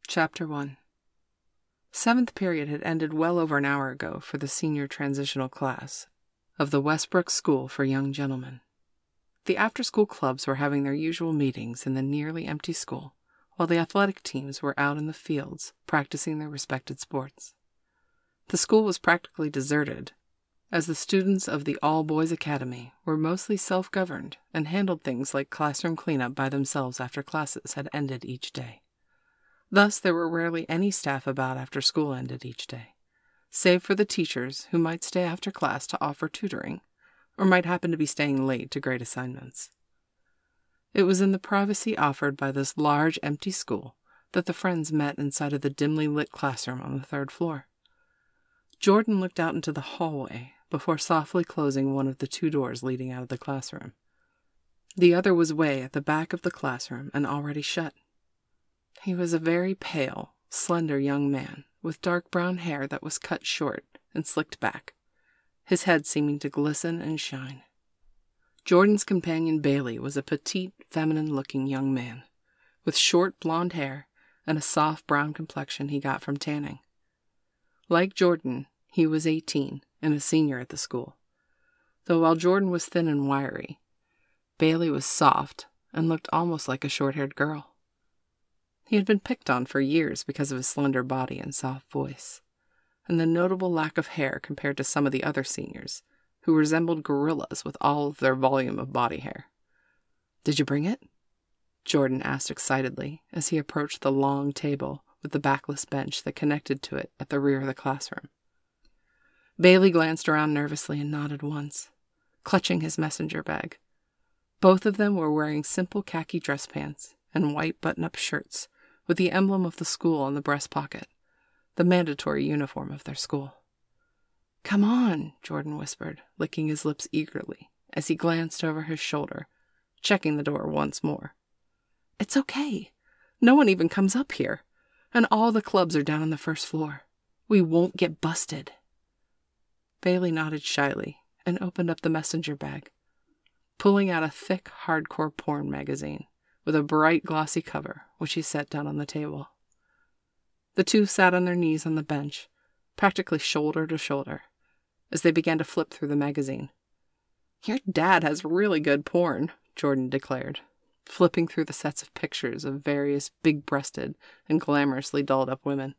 Chapter 1. Seventh period had ended well over an hour ago for the senior transitional class of the Westbrook School for Young Gentlemen. The after-school clubs were having their usual meetings in the nearly empty school, while the athletic teams were out in the fields practicing their respected sports. The school was practically deserted, as the students of the all-boys academy were mostly self-governed and handled things like classroom cleanup by themselves after classes had ended each day. Thus, there were rarely any staff about after school ended each day, save for the teachers who might stay after class to offer tutoring, or might happen to be staying late to grade assignments. It was in the privacy offered by this large empty school that the friends met inside of the dimly lit classroom on the third floor. Jordan looked out into the hallway before softly closing one of the two doors leading out of the classroom. The other was way at the back of the classroom and already shut. He was a very pale, slender young man with dark brown hair that was cut short and slicked back, his head seeming to glisten and shine. Jordan's companion Bailey was a petite, feminine-looking young man, with short blonde hair and a soft brown complexion he got from tanning. Like Jordan, he was 18 and a senior at the school, though while Jordan was thin and wiry, Bailey was soft and looked almost like a short-haired girl. He had been picked on for years because of his slender body and soft voice, and the notable lack of hair compared to some of the other seniors, who resembled gorillas with all of their volume of body hair. "Did you bring it?" Jordan asked excitedly as he approached the long table with the backless bench that connected to it at the rear of the classroom. Bailey glanced around nervously and nodded once, clutching his messenger bag. Both of them were wearing simple khaki dress pants and white button-up shirts with the emblem of the school on the breast pocket, the mandatory uniform of their school. "Come on," Jordan whispered, licking his lips eagerly as he glanced over his shoulder, checking the door once more. "It's okay. No one even comes up here, and all the clubs are down on the first floor. We won't get busted." Bailey nodded shyly and opened up the messenger bag, pulling out a thick, hardcore porn magazine with a bright, glossy cover, which he set down on the table. The two sat on their knees on the bench, practically shoulder to shoulder, as they began to flip through the magazine. "Your dad has really good porn," Jordan declared, flipping through the sets of pictures of various big-breasted and glamorously dolled-up women.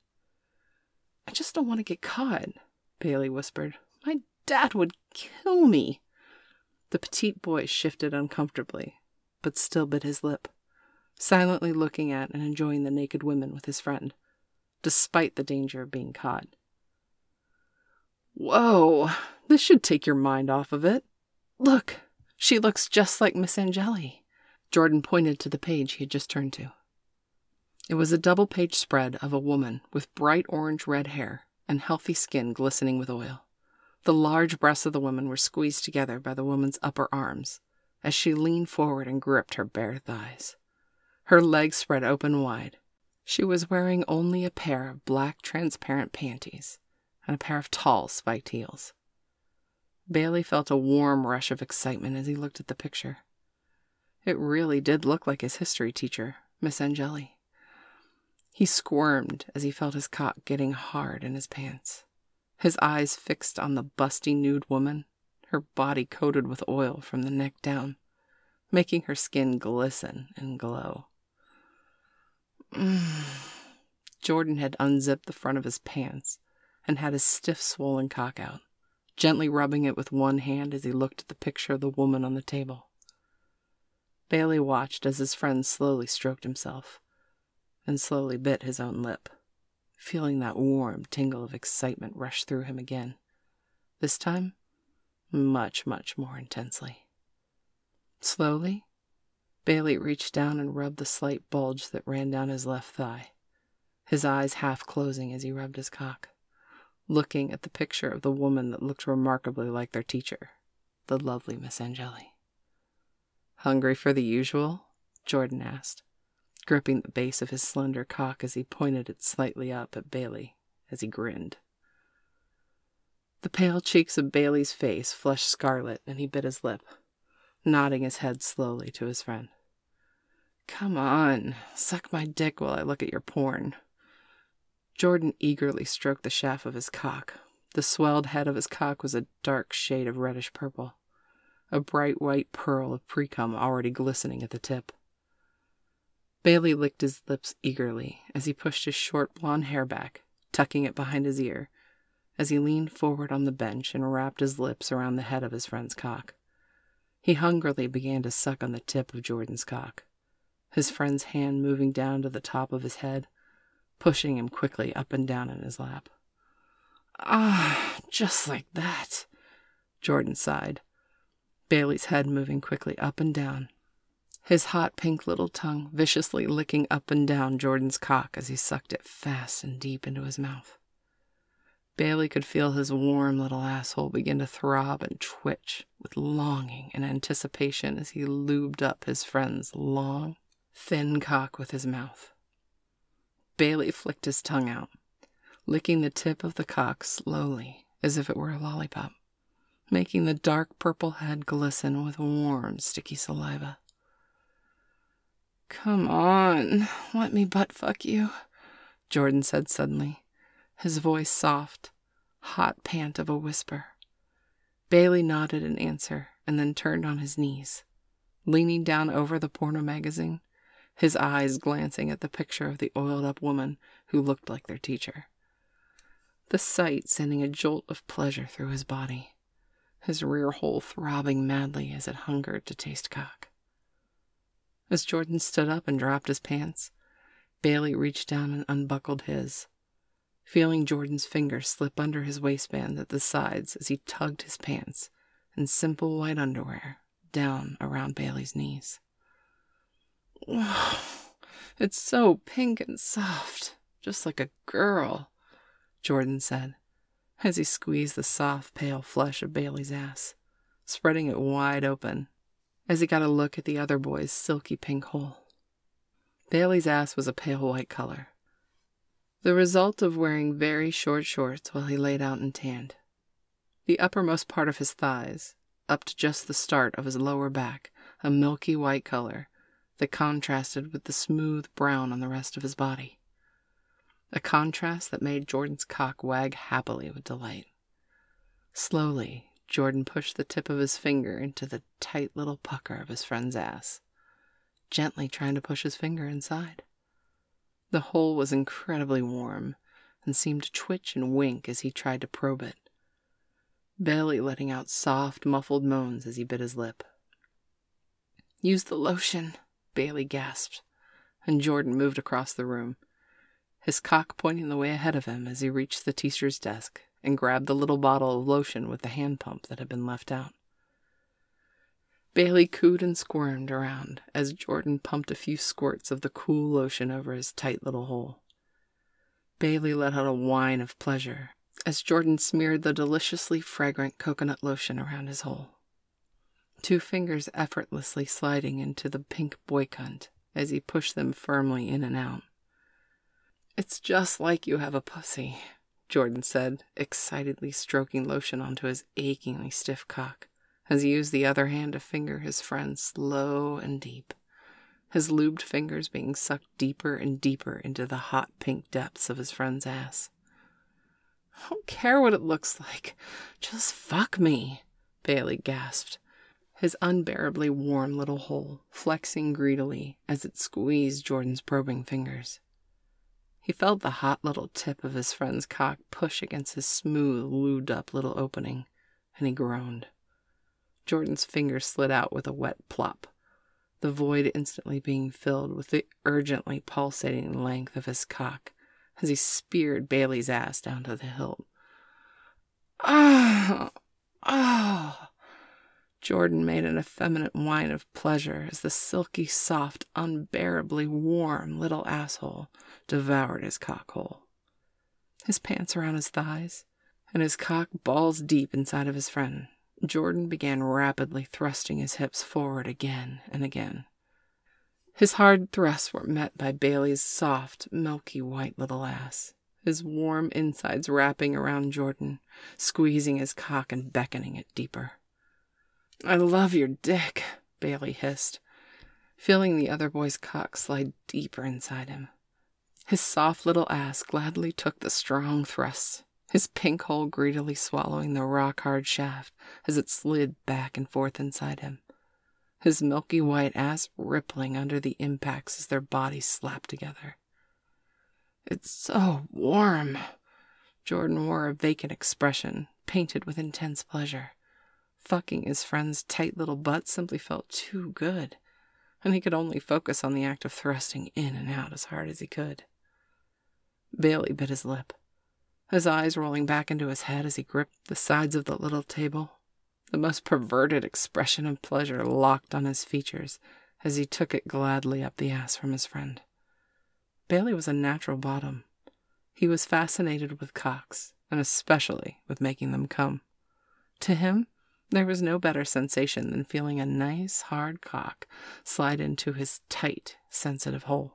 "I just don't want to get caught," Bailey whispered. "My dad would kill me." The petite boy shifted uncomfortably, but still bit his lip, silently looking at and enjoying the naked women with his friend, despite the danger of being caught. "Whoa, this should take your mind off of it. Look, she looks just like Miss Angeli." Jordan pointed to the page he had just turned to. It was a double-page spread of a woman with bright orange-red hair and healthy skin glistening with oil. The large breasts of the woman were squeezed together by the woman's upper arms as she leaned forward and gripped her bare thighs. Her legs spread open wide. She was wearing only a pair of black transparent panties and a pair of tall spiked heels. Bailey felt a warm rush of excitement as he looked at the picture. It really did look like his history teacher, Miss Angeli. He squirmed as he felt his cock getting hard in his pants, his eyes fixed on the busty nude woman, her body coated with oil from the neck down, making her skin glisten and glow. Jordan had unzipped the front of his pants and had his stiff, swollen cock out, gently rubbing it with one hand as he looked at the picture of the woman on the table. Bailey watched as his friend slowly stroked himself and slowly bit his own lip, feeling that warm tingle of excitement rush through him again, this time much, much more intensely. Slowly, Bailey reached down and rubbed the slight bulge that ran down his left thigh, his eyes half closing as he rubbed his cock, looking at the picture of the woman that looked remarkably like their teacher, the lovely Miss Angeli. "Hungry for the usual?" Jordan asked, gripping the base of his slender cock as he pointed it slightly up at Bailey as he grinned. The pale cheeks of Bailey's face flushed scarlet and he bit his lip, nodding his head slowly to his friend. "Come on, suck my dick while I look at your porn," Jordan eagerly stroked the shaft of his cock. The swelled head of his cock was a dark shade of reddish purple, a bright white pearl of precum already glistening at the tip. Bailey licked his lips eagerly as he pushed his short blonde hair back, tucking it behind his ear, as he leaned forward on the bench and wrapped his lips around the head of his friend's cock. He hungrily began to suck on the tip of Jordan's cock, his friend's hand moving down to the top of his head, pushing him quickly up and down in his lap. "Ah, just like that," Jordan sighed, Bailey's head moving quickly up and down, his hot pink little tongue viciously licking up and down Jordan's cock as he sucked it fast and deep into his mouth. Bailey could feel his warm little asshole begin to throb and twitch with longing and anticipation as he lubed up his friend's long, thin cock with his mouth. Bailey flicked his tongue out, licking the tip of the cock slowly as if it were a lollipop, making the dark purple head glisten with warm, sticky saliva. "Come on, let me butt fuck you," Jordan said suddenly, his voice soft, hot pant of a whisper. Bailey nodded in answer and then turned on his knees, leaning down over the porno magazine, his eyes glancing at the picture of the oiled-up woman who looked like their teacher, the sight sending a jolt of pleasure through his body, his rear hole throbbing madly as it hungered to taste cock. As Jordan stood up and dropped his pants, Bailey reached down and unbuckled his, feeling Jordan's fingers slip under his waistband at the sides as he tugged his pants in simple white underwear down around Bailey's knees. "Wow, it's so pink and soft, just like a girl," Jordan said, as he squeezed the soft, pale flesh of Bailey's ass, spreading it wide open, as he got a look at the other boy's silky pink hole. Bailey's ass was a pale white color, the result of wearing very short shorts while he laid out and tanned. The uppermost part of his thighs, up to just the start of his lower back, a milky white color that contrasted with the smooth brown on the rest of his body. A contrast that made Jordan's cock wag happily with delight. Slowly, Jordan pushed the tip of his finger into the tight little pucker of his friend's ass, gently trying to push his finger inside. The hole was incredibly warm and seemed to twitch and wink as he tried to probe it, Bailey letting out soft, muffled moans as he bit his lip. "Use the lotion," Bailey gasped, and Jordan moved across the room, his cock pointing the way ahead of him as he reached the teacher's desk and grabbed the little bottle of lotion with the hand pump that had been left out. Bailey cooed and squirmed around as Jordan pumped a few squirts of the cool lotion over his tight little hole. Bailey let out a whine of pleasure as Jordan smeared the deliciously fragrant coconut lotion around his hole, 2 fingers effortlessly sliding into the pink boy cunt as he pushed them firmly in and out. "It's just like you have a pussy," Jordan said, excitedly stroking lotion onto his achingly stiff cock, as he used the other hand to finger his friend slow and deep, his lubed fingers being sucked deeper and deeper into the hot pink depths of his friend's ass. "I don't care what it looks like. Just fuck me," Bailey gasped, his unbearably warm little hole flexing greedily as it squeezed Jordan's probing fingers. He felt the hot little tip of his friend's cock push against his smooth, lubed-up little opening, and he groaned. Jordan's fingers slid out with a wet plop, the void instantly being filled with the urgently pulsating length of his cock as he speared Bailey's ass down to the hilt. "Ah! Ah!" Jordan made an effeminate whine of pleasure as the silky, soft, unbearably warm little asshole devoured his cock hole. His pants around his thighs, and his cock balls deep inside of his friend, Jordan began rapidly thrusting his hips forward again and again. His hard thrusts were met by Bailey's soft, milky white little ass, his warm insides wrapping around Jordan, squeezing his cock and beckoning it deeper. "I love your dick," Bailey hissed, feeling the other boy's cock slide deeper inside him. His soft little ass gladly took the strong thrusts, his pink hole greedily swallowing the rock-hard shaft as it slid back and forth inside him, his milky white ass rippling under the impacts as their bodies slapped together. "It's so warm." Jordan wore a vacant expression, painted with intense pleasure. Fucking his friend's tight little butt simply felt too good, and he could only focus on the act of thrusting in and out as hard as he could. Bailey bit his lip, his eyes rolling back into his head as he gripped the sides of the little table. The most perverted expression of pleasure locked on his features as he took it gladly up the ass from his friend. Bailey was a natural bottom. He was fascinated with cocks, and especially with making them come. To him, there was no better sensation than feeling a nice, hard cock slide into his tight, sensitive hole.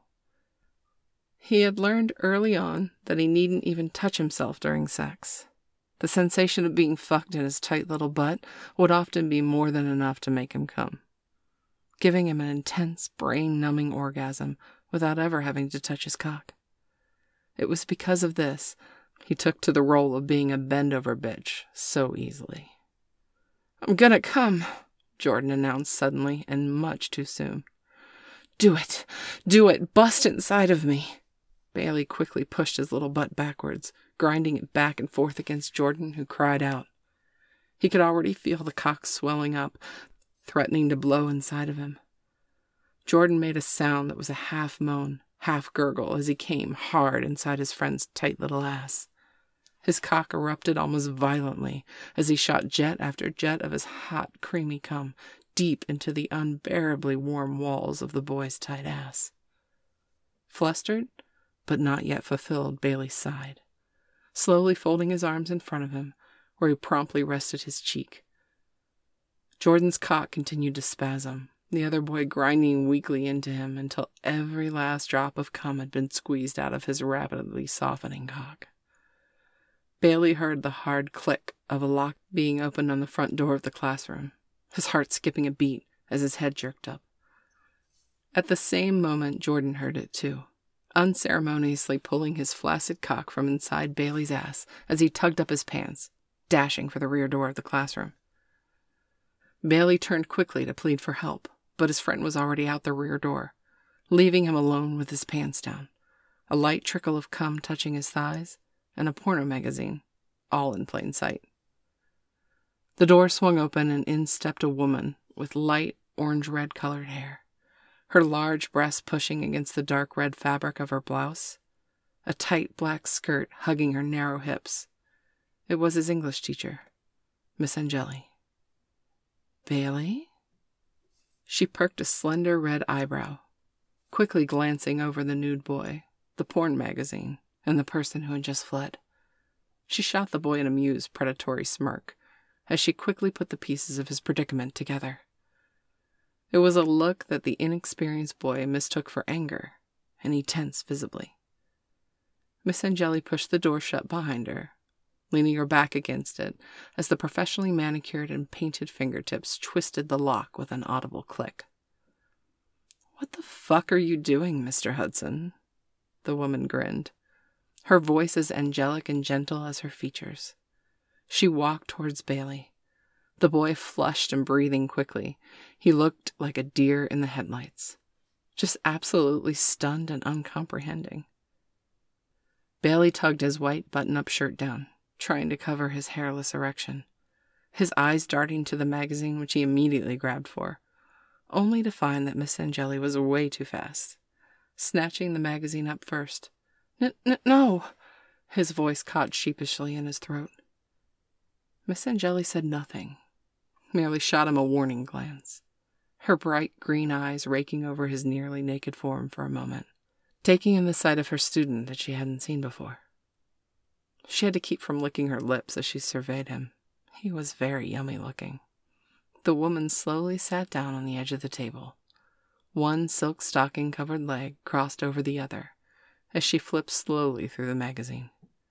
He had learned early on that he needn't even touch himself during sex. The sensation of being fucked in his tight little butt would often be more than enough to make him come, giving him an intense, brain-numbing orgasm without ever having to touch his cock. It was because of this he took to the role of being a bend-over bitch so easily. "I'm gonna come," Jordan announced suddenly and much too soon. Do it, bust inside of me." Bailey quickly pushed his little butt backwards, grinding it back and forth against Jordan, who cried out. He could already feel the cock swelling up, threatening to blow inside of him. Jordan made a sound that was a half moan, half gurgle as he came hard inside his friend's tight little ass. His cock erupted almost violently as he shot jet after jet of his hot, creamy cum deep into the unbearably warm walls of the boy's tight ass. Flustered, but not yet fulfilled, Bailey sighed, slowly folding his arms in front of him, where he promptly rested his cheek. Jordan's cock continued to spasm, the other boy grinding weakly into him until every last drop of cum had been squeezed out of his rapidly softening cock. Bailey heard the hard click of a lock being opened on the front door of the classroom, his heart skipping a beat as his head jerked up. At the same moment, Jordan heard it too, unceremoniously pulling his flaccid cock from inside Bailey's ass as he tugged up his pants, dashing for the rear door of the classroom. Bailey turned quickly to plead for help, but his friend was already out the rear door, leaving him alone with his pants down, a light trickle of cum touching his thighs, and a porno magazine, all in plain sight. The door swung open and in stepped a woman with light orange-red colored hair, her large breasts pushing against the dark red fabric of her blouse, a tight black skirt hugging her narrow hips. It was his English teacher, Miss Angeli. "Bailey?" She perked a slender red eyebrow, quickly glancing over the nude boy, the porn magazine, and the person who had just fled. She shot the boy an amused, predatory smirk as she quickly put the pieces of his predicament together. It was a look that the inexperienced boy mistook for anger, and he tensed visibly. Miss Angeli pushed the door shut behind her, leaning her back against it as the professionally manicured and painted fingertips twisted the lock with an audible click. "What the fuck are you doing, Mr. Hudson?" The woman grinned, her voice as angelic and gentle as her features. She walked towards Bailey. The boy flushed and breathing quickly. He looked like a deer in the headlights, just absolutely stunned and uncomprehending. Bailey tugged his white button-up shirt down, trying to cover his hairless erection, his eyes darting to the magazine which he immediately grabbed for, only to find that Miss Angeli was way too fast, snatching the magazine up first. No! His voice caught sheepishly in his throat. Miss Angeli said nothing, merely shot him a warning glance, her bright green eyes raking over his nearly naked form for a moment, taking in the sight of her student that she hadn't seen before. She had to keep from licking her lips as she surveyed him. He was very yummy looking. The woman slowly sat down on the edge of the table, one silk stocking-covered leg crossed over the other, as she flipped slowly through the magazine.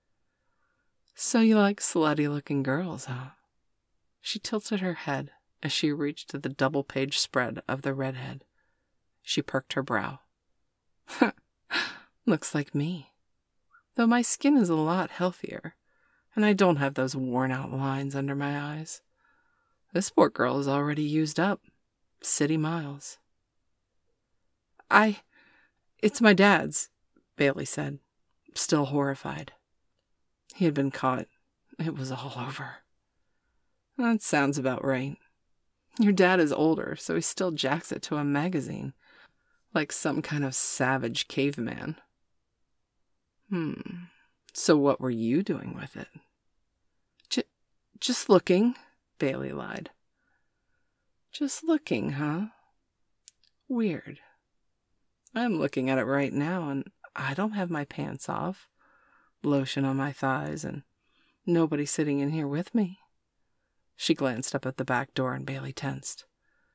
"So you like slutty-looking girls, huh?" She tilted her head as she reached to the double-page spread of the redhead. She perked her brow. Looks like me. Though my skin is a lot healthier, and I don't have those worn-out lines under my eyes. This poor girl is already used up. City miles. It's my dad's, Bailey said, still horrified. He had been caught. It was all over. That sounds about right. Your dad is older, so he still jacks it to a magazine, like some kind of savage caveman. So what were you doing with it? Just looking, Bailey lied. Just looking, huh? Weird. I'm looking at it right now, and I don't have my pants off, lotion on my thighs, and nobody sitting in here with me. She glanced up at the back door, and Bailey tensed.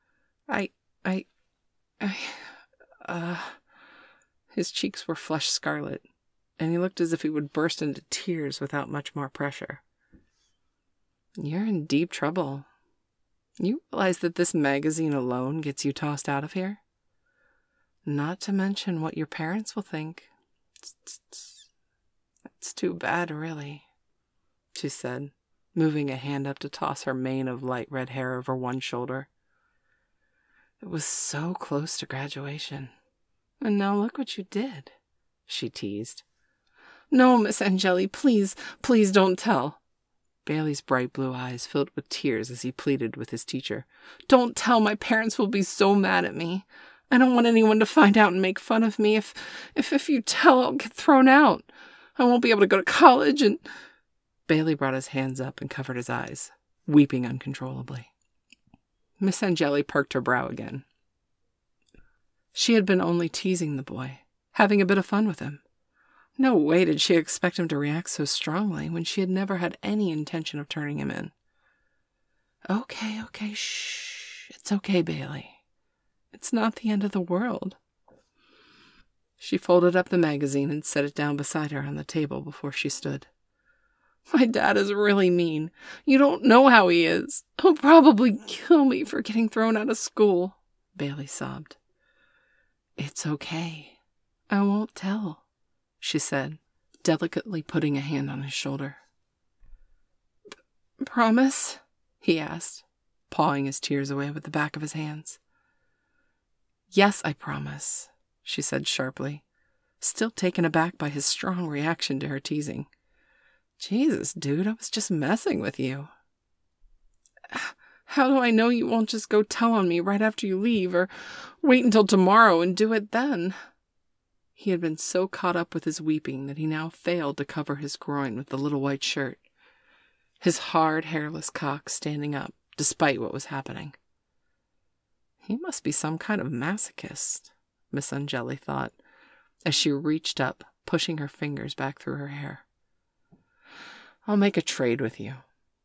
His cheeks were flushed scarlet, and he looked as if he would burst into tears without much more pressure. You're in deep trouble. You realize that this magazine alone gets you tossed out of here? Not to mention what your parents will think. It's too bad, really, she said, moving a hand up to toss her mane of light red hair over one shoulder. It was so close to graduation. And now look what you did, she teased. No, Miss Angeli, please don't tell. Bailey's bright blue eyes filled with tears as he pleaded with his teacher. Don't tell, my parents will be so mad at me. I don't want anyone to find out and make fun of me. If you tell, I'll get thrown out. I won't be able to go to college and... Bailey brought his hands up and covered his eyes, weeping uncontrollably. Miss Angeli perked her brow again. She had been only teasing the boy, having a bit of fun with him. No way did she expect him to react so strongly when she had never had any intention of turning him in. Okay, shh. It's okay, Bailey. It's not the end of the world. She folded up the magazine and set it down beside her on the table before she stood. My dad is really mean. You don't know how he is. He'll probably kill me for getting thrown out of school, Bailey sobbed. It's okay. I won't tell, she said, delicately putting a hand on his shoulder. Promise? He asked, pawing his tears away with the back of his hands. Yes, I promise, she said sharply, still taken aback by his strong reaction to her teasing. Jesus, dude, I was just messing with you. How do I know you won't just go tell on me right after you leave, or wait until tomorrow and do it then? He had been so caught up with his weeping that he now failed to cover his groin with the little white shirt, his hard, hairless cock standing up, despite what was happening. He must be some kind of masochist, Miss Angeli thought, as she reached up, pushing her fingers back through her hair. I'll make a trade with you.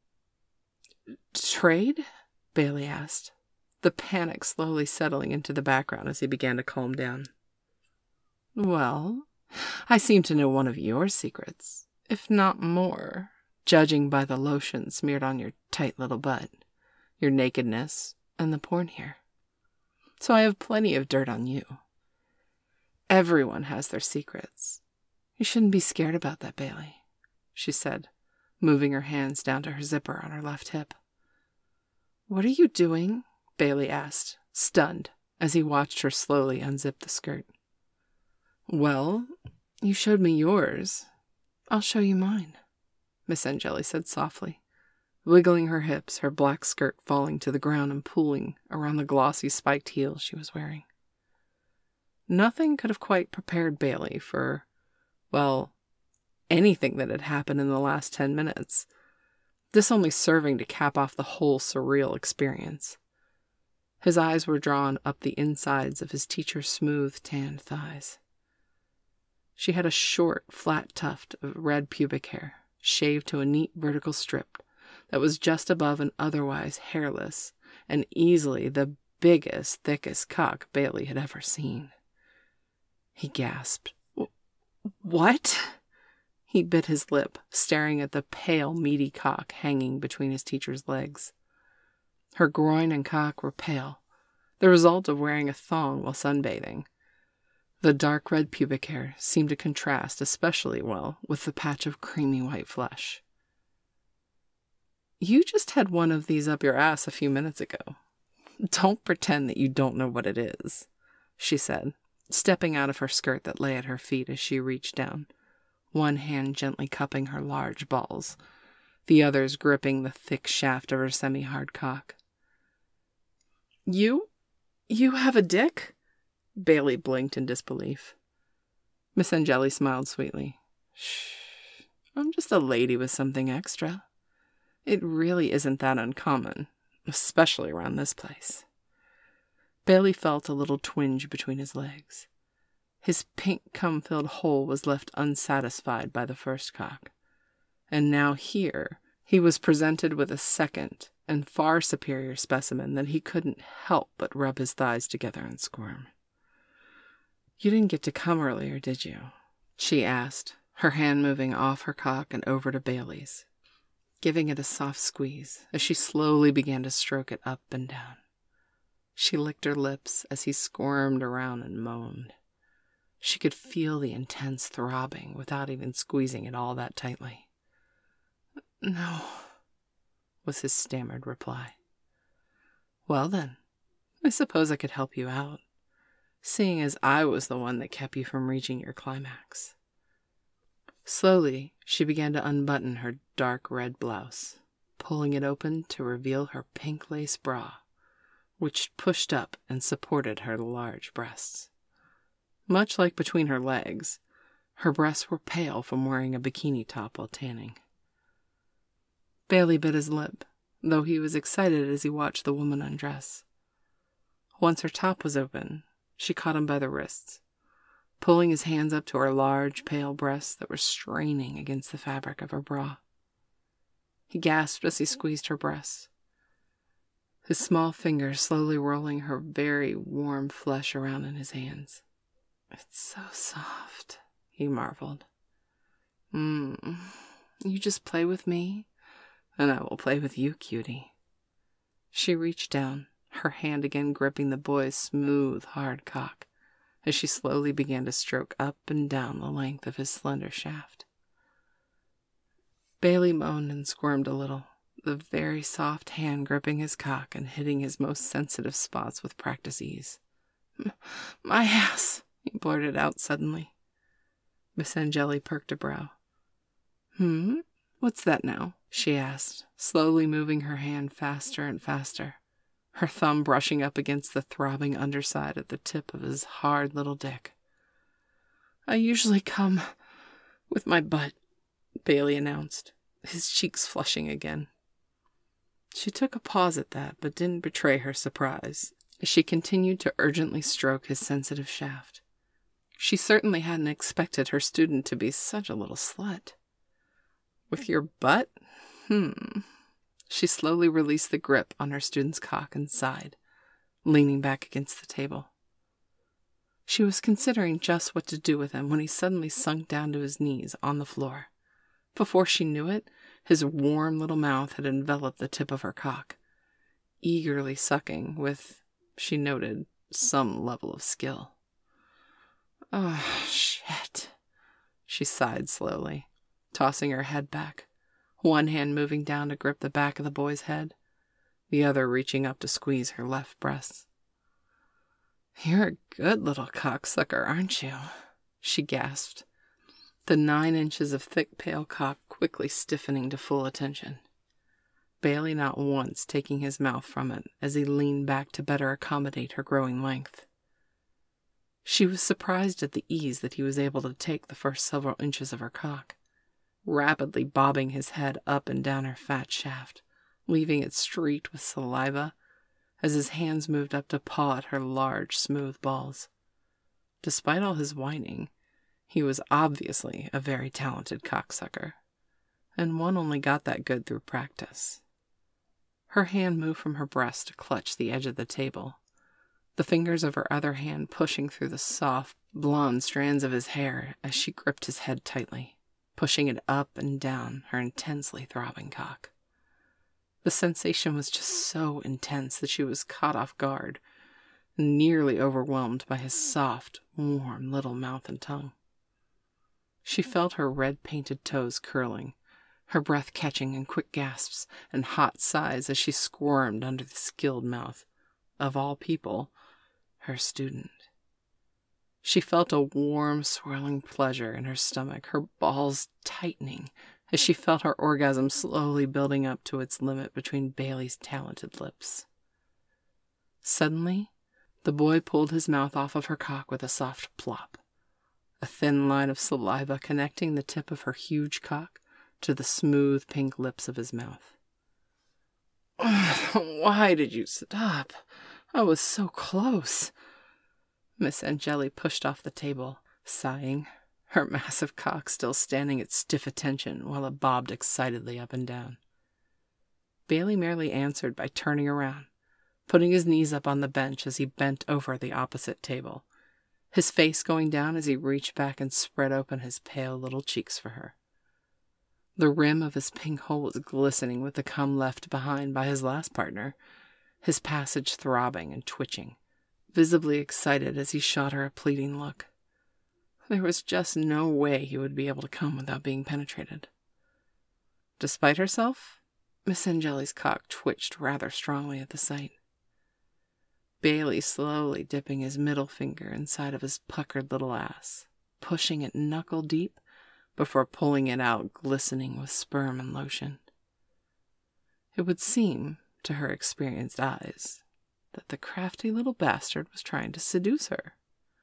Trade? Bailey asked, the panic slowly settling into the background as he began to calm down. Well, I seem to know one of your secrets, if not more, judging by the lotion smeared on your tight little butt, your nakedness, and the porn here. So I have plenty of dirt on you. Everyone has their secrets. You shouldn't be scared about that, Bailey, she said, moving her hands down to her zipper on her left hip. What are you doing? Bailey asked, stunned, as he watched her slowly unzip the skirt. Well, you showed me yours. I'll show you mine, Miss Angeli said softly, wiggling her hips, her black skirt falling to the ground and pooling around the glossy spiked heels she was wearing. Nothing could have quite prepared Bailey for, well, anything that had happened in the last 10 minutes, this only serving to cap off the whole surreal experience. His eyes were drawn up the insides of his teacher's smooth, tanned thighs. She had a short, flat tuft of red pubic hair, shaved to a neat vertical strip that was just above an otherwise hairless and easily the biggest, thickest cock Bailey had ever seen. He gasped. What? He bit his lip, staring at the pale, meaty cock hanging between his teacher's legs. Her groin and cock were pale, the result of wearing a thong while sunbathing. The dark red pubic hair seemed to contrast especially well with the patch of creamy white flesh. "You just had one of these up your ass a few minutes ago. Don't pretend that you don't know what it is," she said, stepping out of her skirt that lay at her feet as she reached down, one hand gently cupping her large balls, the others gripping the thick shaft of her semi-hard cock. You have a dick?" Bailey blinked in disbelief. Miss Angeli smiled sweetly. "Shh, I'm just a lady with something extra. It really isn't that uncommon, especially around this place." Bailey felt a little twinge between his legs. His pink cum-filled hole was left unsatisfied by the first cock, and now here he was presented with a second and far superior specimen that he couldn't help but rub his thighs together and squirm. "You didn't get to come earlier, did you?" she asked, her hand moving off her cock and over to Bailey's, giving it a soft squeeze as she slowly began to stroke it up and down. She licked her lips as he squirmed around and moaned. She could feel the intense throbbing without even squeezing it all that tightly. "No," was his stammered reply. "Well then, I suppose I could help you out, seeing as I was the one that kept you from reaching your climax." Slowly, she began to unbutton her dark red blouse, pulling it open to reveal her pink lace bra, which pushed up and supported her large breasts. Much like between her legs, her breasts were pale from wearing a bikini top while tanning. Bailey bit his lip, though he was excited as he watched the woman undress. Once her top was open, she caught him by the wrists, pulling his hands up to her large, pale breasts that were straining against the fabric of her bra. He gasped as he squeezed her breasts, his small fingers slowly rolling her very warm flesh around in his hands. "It's so soft," he marveled. You just play with me, and I will play with you, cutie." She reached down, her hand again gripping the boy's smooth, hard cock, as she slowly began to stroke up and down the length of his slender shaft. Bailey moaned and squirmed a little, the very soft hand gripping his cock and hitting his most sensitive spots with practice ease. "My ass," he blurted out suddenly. Miss Angeli perked a brow. What's that now?" she asked, slowly moving her hand faster and faster, her thumb brushing up against the throbbing underside at the tip of his hard little dick. "I usually come with my butt," Bailey announced, his cheeks flushing again. She took a pause at that, but didn't betray her surprise, as she continued to urgently stroke his sensitive shaft. She certainly hadn't expected her student to be such a little slut. "With your butt? She slowly released the grip on her student's cock and sighed, leaning back against the table. She was considering just what to do with him when he suddenly sunk down to his knees on the floor. Before she knew it, his warm little mouth had enveloped the tip of her cock, eagerly sucking with, she noted, some level of skill. "Oh, shit," she sighed slowly, tossing her head back, one hand moving down to grip the back of the boy's head, the other reaching up to squeeze her left breast. "You're a good little cocksucker, aren't you?" she gasped, the 9 inches of thick pale cock quickly stiffening to full attention. Bailey not once taking his mouth from it as he leaned back to better accommodate her growing length. She was surprised at the ease that he was able to take the first several inches of her cock, rapidly bobbing his head up and down her fat shaft, leaving it streaked with saliva as his hands moved up to paw at her large, smooth balls. Despite all his whining, he was obviously a very talented cocksucker, and one only got that good through practice. Her hand moved from her breast to clutch the edge of the table, the fingers of her other hand pushing through the soft, blonde strands of his hair as she gripped his head tightly, pushing it up and down her intensely throbbing cock. The sensation was just so intense that she was caught off guard, nearly overwhelmed by his soft, warm little mouth and tongue. She felt her red-painted toes curling, her breath catching in quick gasps and hot sighs as she squirmed under the skilled mouth of all people, her student. She felt a warm, swirling pleasure in her stomach, her balls tightening as she felt her orgasm slowly building up to its limit between Bailey's talented lips. Suddenly, the boy pulled his mouth off of her cock with a soft plop, a thin line of saliva connecting the tip of her huge cock to the smooth pink lips of his mouth. "Why did you stop? I was so close." Miss Angeli pushed off the table, sighing, her massive cock still standing at stiff attention while it bobbed excitedly up and down. Bailey merely answered by turning around, putting his knees up on the bench as he bent over the opposite table, his face going down as he reached back and spread open his pale little cheeks for her. The rim of his pink hole was glistening with the cum left behind by his last partner, his passage throbbing and twitching, visibly excited as he shot her a pleading look. There was just no way he would be able to come without being penetrated. Despite herself, Miss Angeli's cock twitched rather strongly at the sight. Bailey slowly dipping his middle finger inside of his puckered little ass, pushing it knuckle deep before pulling it out glistening with sperm and lotion. It would seem, to her experienced eyes, that the crafty little bastard was trying to seduce her.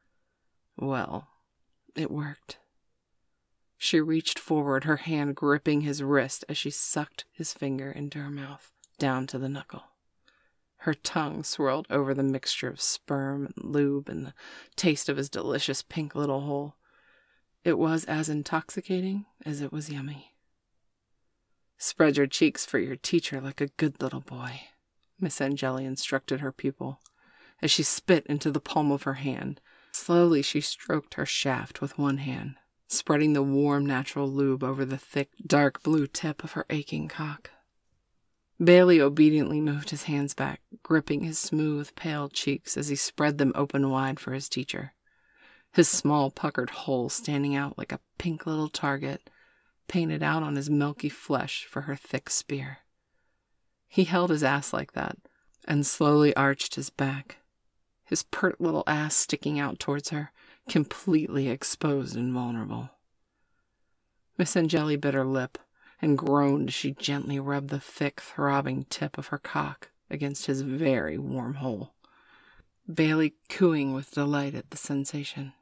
Well, it worked. She reached forward, her hand gripping his wrist as she sucked his finger into her mouth, down to the knuckle. Her tongue swirled over the mixture of sperm and lube and the taste of his delicious pink little hole. It was as intoxicating as it was yummy. "Spread your cheeks for your teacher like a good little boy," Miss Angeli instructed her pupil, as she spit into the palm of her hand. Slowly she stroked her shaft with one hand, spreading the warm natural lube over the thick, dark blue tip of her aching cock. Bailey obediently moved his hands back, gripping his smooth, pale cheeks as he spread them open wide for his teacher, his small puckered hole standing out like a pink little target, painted out on his milky flesh for her thick spear. He held his ass like that, and slowly arched his back, his pert little ass sticking out towards her, completely exposed and vulnerable. Miss Angeli bit her lip and groaned as she gently rubbed the thick, throbbing tip of her cock against his very warm hole, Bailey cooing with delight at the sensation.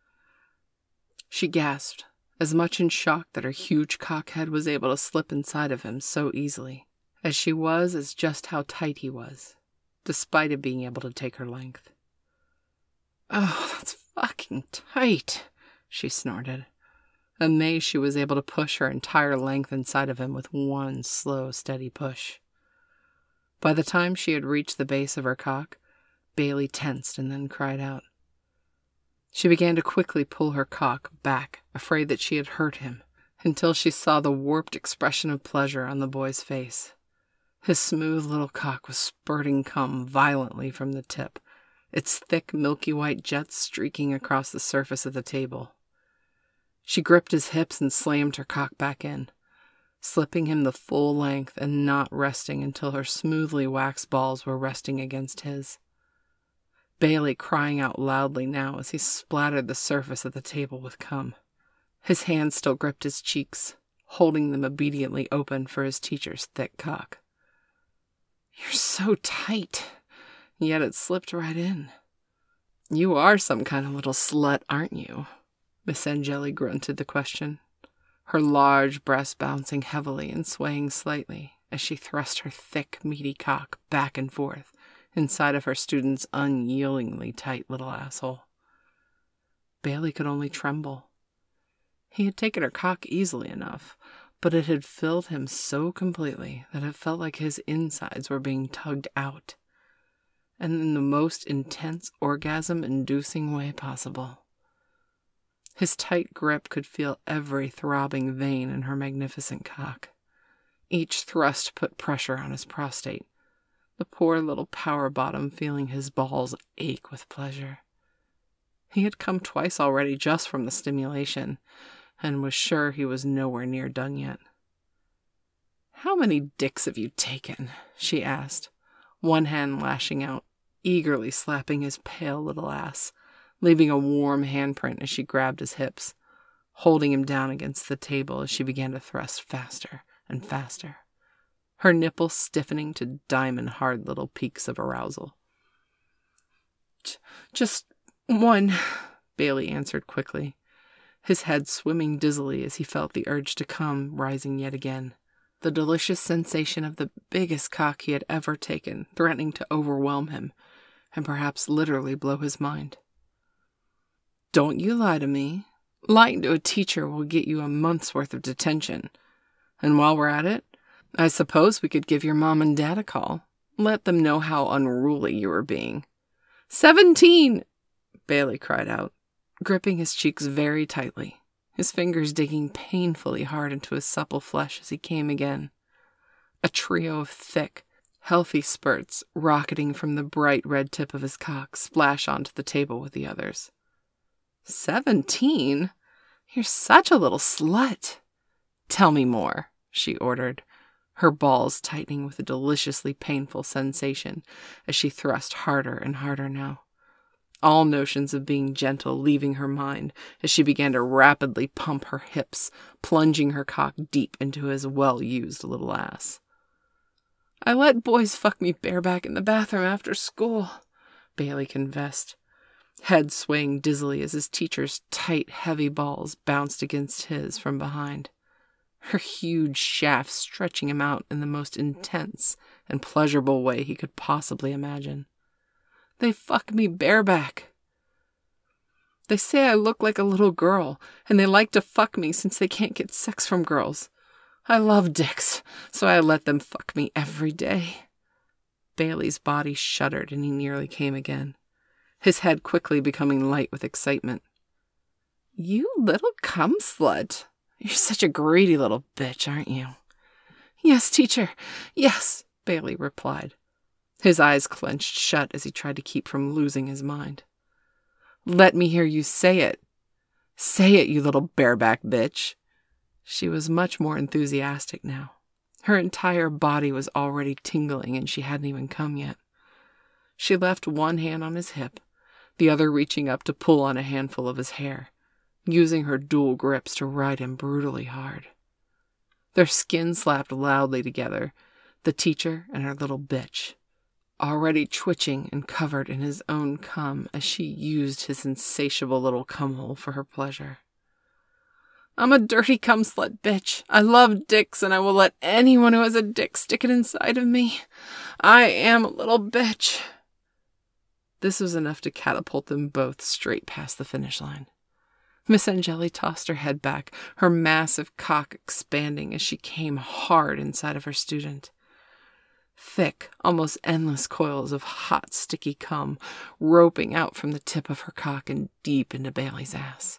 She gasped, as much in shock that her huge cockhead was able to slip inside of him so easily, as she was as just how tight he was, despite it being able to take her length. "Oh, that's fucking tight," she snorted, amazed she was able to push her entire length inside of him with one slow, steady push. By the time she had reached the base of her cock, Bailey tensed and then cried out. She began to quickly pull her cock back, afraid that she had hurt him, until she saw the warped expression of pleasure on the boy's face. His smooth little cock was spurting cum violently from the tip, its thick milky white jets streaking across the surface of the table. She gripped his hips and slammed her cock back in, slipping him the full length and not resting until her smoothly waxed balls were resting against his. Bailey crying out loudly now as he splattered the surface of the table with cum. His hand still gripped his cheeks, holding them obediently open for his teacher's thick cock. "You're so tight," yet it slipped right in. "You are some kind of little slut, aren't you?" Miss Angeli grunted the question, her large breast bouncing heavily and swaying slightly as she thrust her thick, meaty cock back and forth inside of her student's unyieldingly tight little asshole. Bailey could only tremble. He had taken her cock easily enough, but it had filled him so completely that it felt like his insides were being tugged out, and in the most intense orgasm-inducing way possible. His tight grip could feel every throbbing vein in her magnificent cock. Each thrust put pressure on his prostate, the poor little power bottom feeling his balls ache with pleasure. He had come twice already just from the stimulation, and was sure he was nowhere near done yet. "How many dicks have you taken?" she asked, one hand lashing out, eagerly slapping his pale little ass, leaving a warm handprint as she grabbed his hips, holding him down against the table as she began to thrust faster and faster, her nipples stiffening to diamond-hard little peaks of arousal. "Just one," Bailey answered quickly, his head swimming dizzily as he felt the urge to come rising yet again, the delicious sensation of the biggest cock he had ever taken threatening to overwhelm him and perhaps literally blow his mind. "Don't you lie to me. Lying to a teacher will get you a month's worth of detention. And while we're at it, I suppose we could give your mom and dad a call. Let them know how unruly you were being." 17! Bailey cried out, gripping his cheeks very tightly, his fingers digging painfully hard into his supple flesh as he came again. A trio of thick, healthy spurts rocketing from the bright red tip of his cock splash onto the table with the others. 17? You're such a little slut. "Tell me more," she ordered, her balls tightening with a deliciously painful sensation as she thrust harder and harder now, all notions of being gentle leaving her mind as she began to rapidly pump her hips, plunging her cock deep into his well-used little ass. "I let boys fuck me bareback in the bathroom after school," Bailey confessed, head swaying dizzily as his teacher's tight, heavy balls bounced against his from behind, her huge shaft stretching him out in the most intense and pleasurable way he could possibly imagine. "They fuck me bareback. They say I look like a little girl, and they like to fuck me since they can't get sex from girls. I love dicks, so I let them fuck me every day." Bailey's body shuddered and he nearly came again, his head quickly becoming light with excitement. "You little cum slut. You're such a greedy little bitch, aren't you?" "Yes, teacher, yes," Bailey replied, his eyes clenched shut as he tried to keep from losing his mind. "Let me hear you say it. Say it, you little bareback bitch." She was much more enthusiastic now. Her entire body was already tingling and she hadn't even come yet. She left one hand on his hip, the other reaching up to pull on a handful of his hair, using her dual grips to ride him brutally hard. Their skin slapped loudly together, the teacher and her little bitch, already twitching and covered in his own cum as she used his insatiable little cumhole for her pleasure. "I'm a dirty cum slut bitch. I love dicks and I will let anyone who has a dick stick it inside of me. I am a little bitch." This was enough to catapult them both straight past the finish line. Miss Angeli tossed her head back, her massive cock expanding as she came hard inside of her student. Thick, almost endless coils of hot, sticky cum roping out from the tip of her cock and deep into Bailey's ass.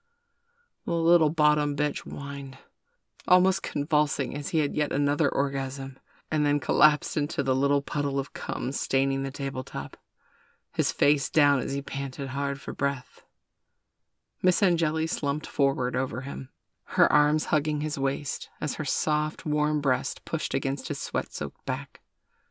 The little bottom bitch whined, almost convulsing as he had yet another orgasm, and then collapsed into the little puddle of cum staining the tabletop, his face down as he panted hard for breath. Miss Angeli slumped forward over him, her arms hugging his waist as her soft, warm breast pushed against his sweat-soaked back.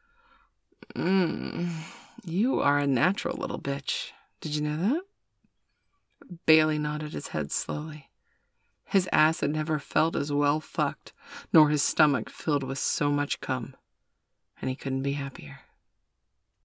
You are a natural little bitch. Did you know that?" Bailey nodded his head slowly. His ass had never felt as well fucked, nor his stomach filled with so much cum, and he couldn't be happier.